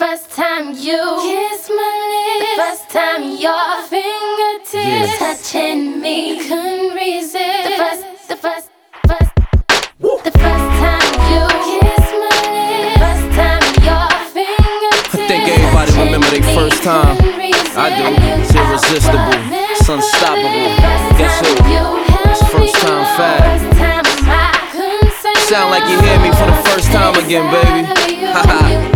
first time you kiss my lips, the first time your fingertips touching me, couldn't resist. The first time you kiss my lips, the first time your fingertips. I think everybody remember their first time. I do. It's irresistible. It's unstoppable. Guess who? It's first time fad. Sound like you hear me for the first time again, baby. Haha.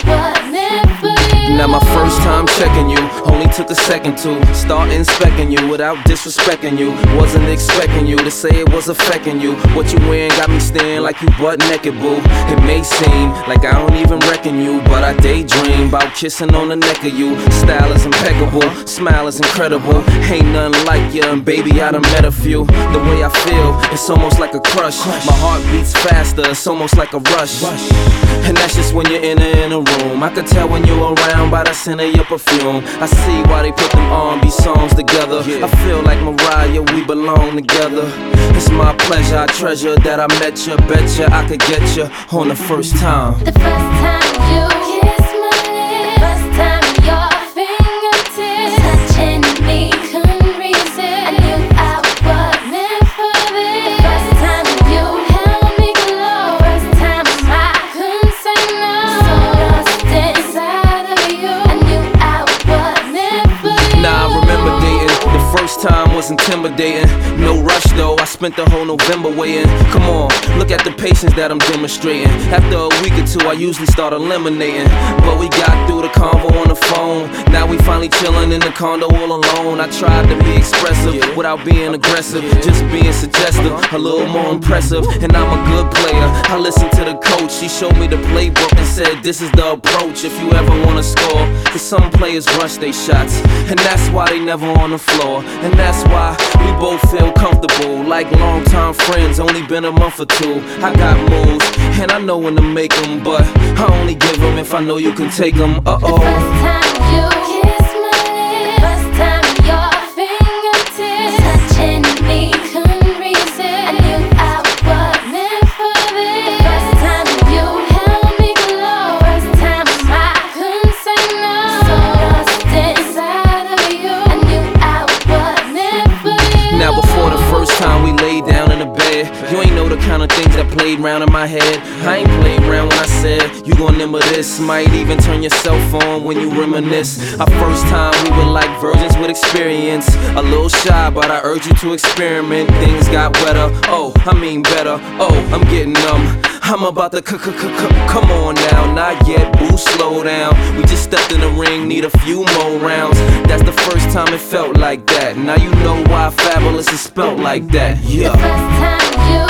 Now my first time checking you, only took a second to start inspecting you without disrespecting you. Wasn't expecting you to say it was affecting you. What you wearing got me staring like you butt naked, boo. It may seem like I don't even reckon you, but I daydream about kissing on the neck of you. Style is impeccable, smile is incredible. Ain't nothing like you, and baby I done met a few. The way I feel, it's almost like a crush. My heart beats faster, it's almost like a rush. And that's just when you're in a room. I can tell when you're around by the scent of your perfume. I see why they put them R&B songs together. I feel like Mariah, we belong together. It's my pleasure, I treasure that I met you. Betcha I could get you on the first time. The first time you kiss my lips, the first time your fingertips touching me, couldn't resist. I knew I was meant for this. The first time you held me close, first time I couldn't say no. So lost inside of you, I knew I was meant for you. Nah, I remember dating. The first time was intimidating. No rush though, I spent the whole November waiting. Come on, look at the patience that I'm demonstrating. After a week or two, I usually start eliminating. But we got through the convo on the phone. Now we finally chilling in the condo all alone. I tried to be expressive without being aggressive, just being suggestive, a little more impressive. And I'm a good player. I listened to the coach, he showed me the playbook and said this is the approach if you ever wanna score. Cause some players rush their shots, and that's why they never on the floor. And that's why we both feel comfortable, like longtime friends, only been a month or two. I got moves, and I know when to make them, but I only give them if I know you can take them. The first time you kiss my lips, first time your fingertips touching me, couldn't resist. I knew I was meant for this. The first time you held me close, first time I couldn't say no. So lost inside of you, I knew I was meant for you. Now before the first time we laid down in the bed, you ain't know the kind of things that played round in my head. I ain't played round when I said you gon' remember this. Might even turn your cell phone when you reminisce. Our first time we were like virgins with experience. A little shy, but I urge you to experiment. Things got wetter, oh, I mean better. Oh, I'm getting numb. I'm about to come on now. Not yet, boo, slow down. We just stepped in the ring, need a few more rounds. That's the first time it felt like that. Now you know why Fabulous is spelt like that. Yeah. The first time you